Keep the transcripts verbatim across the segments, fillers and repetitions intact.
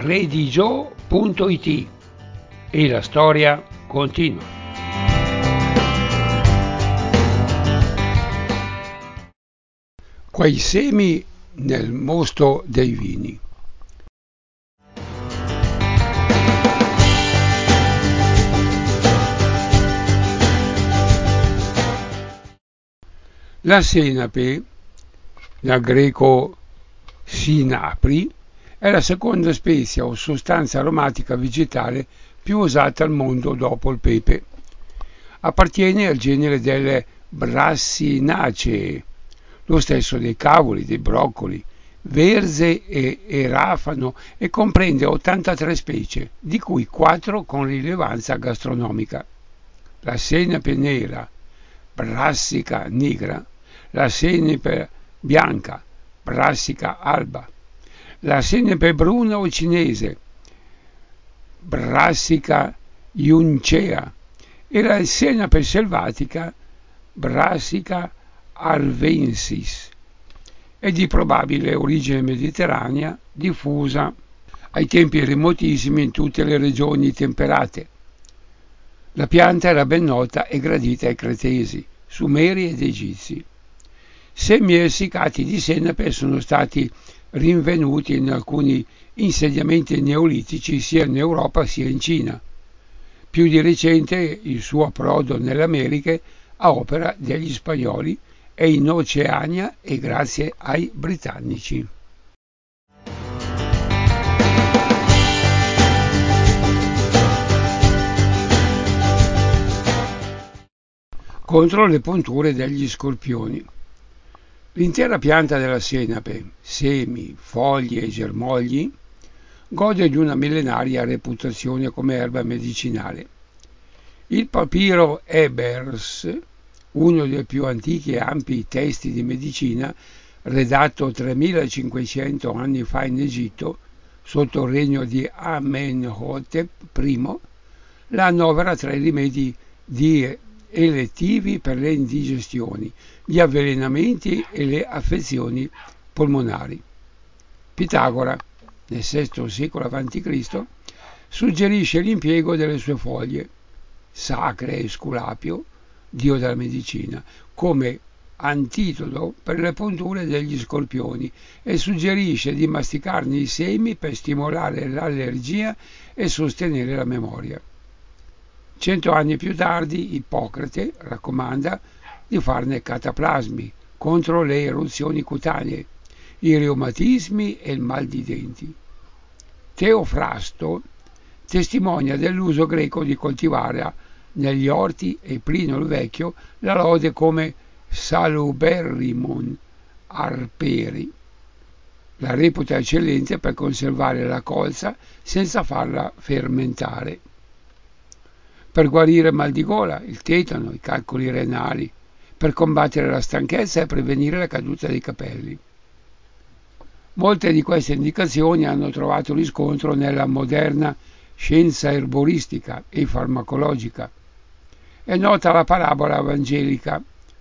redigio punto it e la storia continua. Quei semi nel mosto dei vini. La senape, dal greco sinapri, è la seconda specie o sostanza aromatica vegetale più usata al mondo dopo il pepe. Appartiene al genere delle Brassinaceae, lo stesso dei cavoli, dei broccoli, verze e, e rafano, e comprende ottantatré specie, di cui quattro con rilevanza gastronomica. La senape nera, Brassica nigra, la senape bianca, Brassica alba, la senape bruna o cinese, Brassica juncea, e la senape selvatica, Brassica arvensis. È di probabile origine mediterranea, diffusa ai tempi remotissimi in tutte le regioni temperate. La pianta era ben nota e gradita ai cretesi, sumeri ed egizi. Semi essiccati di senape sono stati rinvenuti in alcuni insediamenti neolitici sia in Europa sia in Cina. Più di recente il suo approdo nelle Americhe a opera degli spagnoli e in Oceania e grazie ai britannici. Contro le punture degli scorpioni. L'intera pianta della senape, semi, foglie e germogli, gode di una millenaria reputazione come erba medicinale. Il papiro Ebers, uno dei più antichi e ampi testi di medicina, redatto tremilacinquecento anni fa in Egitto, sotto il regno di Amenhotep I, la annovera tra i rimedi di elettivi per le indigestioni, gli avvelenamenti e le affezioni polmonari. Pitagora, nel sesto secolo avanti Cristo, suggerisce l'impiego delle sue foglie, sacre Esculapio, dio della medicina, come antidoto per le punture degli scorpioni e suggerisce di masticarne i semi per stimolare l'allergia e sostenere la memoria. Cento anni più tardi Ippocrate raccomanda di farne cataplasmi contro le eruzioni cutanee, i reumatismi e il mal di denti. Teofrasto testimonia dell'uso greco di coltivare negli orti e Plinio il Vecchio la lode come saluberrimum arperi. La reputa eccellente per conservare la colza senza farla fermentare. Per guarire il mal di gola, il tetano, i calcoli renali, per combattere la stanchezza e prevenire la caduta dei capelli. Molte di queste indicazioni hanno trovato riscontro nella moderna scienza erboristica e farmacologica. È nota la parabola evangelica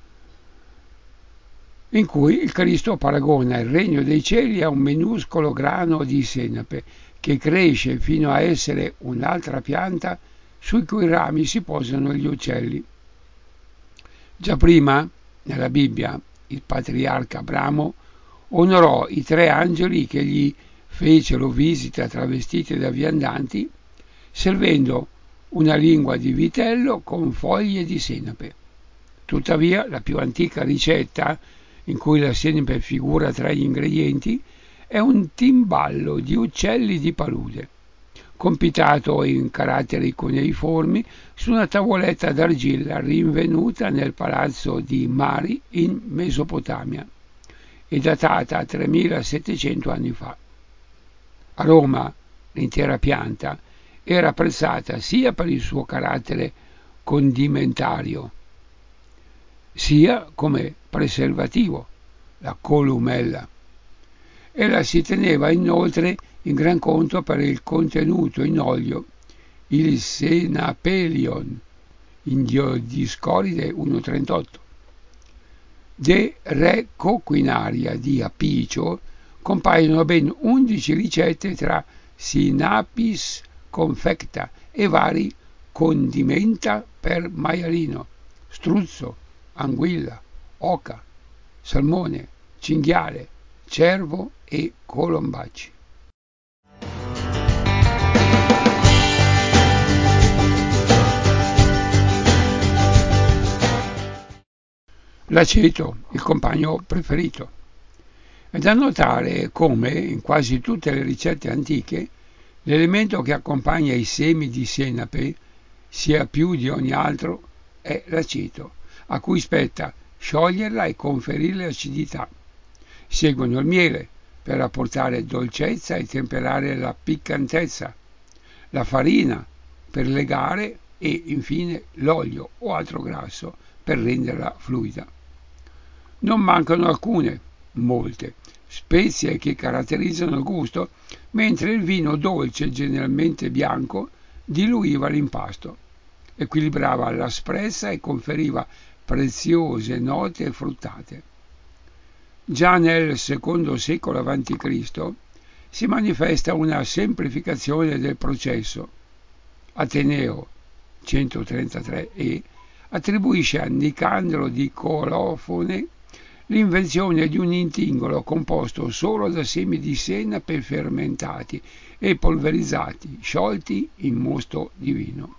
in cui il Cristo paragona il regno dei cieli a un minuscolo grano di senape che cresce fino a essere un'altra pianta sui cui rami si posano gli uccelli. Già prima, nella Bibbia, il patriarca Abramo onorò i tre angeli che gli fecero visita travestiti da viandanti, servendo una lingua di vitello con foglie di senape. Tuttavia, la più antica ricetta, in cui la senape figura tra gli ingredienti, è un timballo di uccelli di palude, compitato in caratteri cuneiformi su una tavoletta d'argilla rinvenuta nel palazzo di Mari in Mesopotamia e datata a tremilasettecento anni fa. A Roma l'intera pianta era apprezzata sia per il suo carattere condimentario, sia come preservativo, la columella, e la si teneva inoltre in gran conto per il contenuto in olio, il senapelion, in Dioscoride uno virgola trentotto. De Re Coquinaria di Apicio compaiono ben undici ricette tra Sinapis confecta e vari condimenta per maialino, struzzo, anguilla, oca, salmone, cinghiale, cervo e colombacci. L'aceto, il compagno preferito. È da notare come, in quasi tutte le ricette antiche, l'elemento che accompagna i semi di senape, sia più di ogni altro, è l'aceto, a cui spetta scioglierla e conferirle acidità. Seguono il miele, per apportare dolcezza e temperare la piccantezza, la farina, per legare, e infine l'olio o altro grasso, per renderla fluida. Non mancano alcune, molte, spezie che caratterizzano il gusto, mentre il vino dolce, generalmente bianco, diluiva l'impasto, equilibrava l'asprezza e conferiva preziose note fruttate. Già nel secondo secolo avanti Cristo si manifesta una semplificazione del processo. Ateneo centotrentatré e attribuisce a Nicandro di Colofone l'invenzione di un intingolo composto solo da semi di senape fermentati e polverizzati, sciolti in mosto di vino.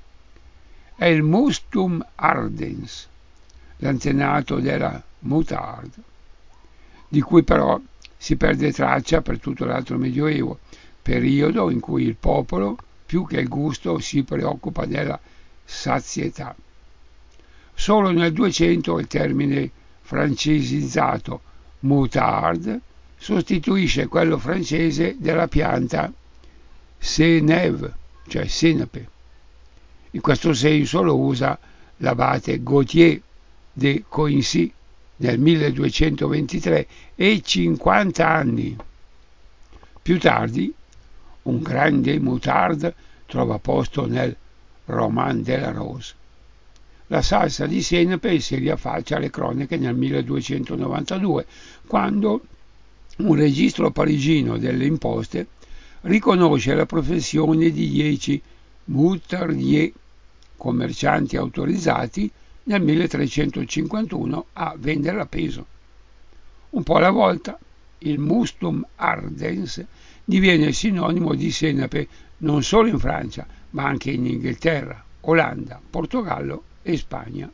È il mustum ardens, l'antenato della moutarde, di cui però si perde traccia per tutto l'altro Medioevo, periodo in cui il popolo, più che il gusto, si preoccupa della sazietà. Solo nel duecento il termine francesizzato moutarde sostituisce quello francese della pianta sénève, cioè senape. In questo senso lo usa l'abate Gauthier de Coincy nel milleduecentoventitré e cinquanta anni più tardi un grande moutarde trova posto nel Roman de la Rose. La salsa di senape si riaffaccia alle cronache nel milleduecentonovantadue, quando un registro parigino delle imposte riconosce la professione di dieci moutardiers, commercianti autorizzati, nel milletrecentocinquantuno a vendere a peso. Un po' alla volta il mustum ardens diviene sinonimo di senape non solo in Francia, ma anche in Inghilterra, Olanda, Portogallo e Spagna.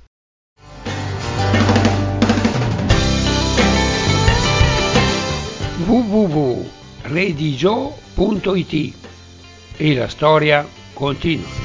w w w punto redigio punto it e la storia continua.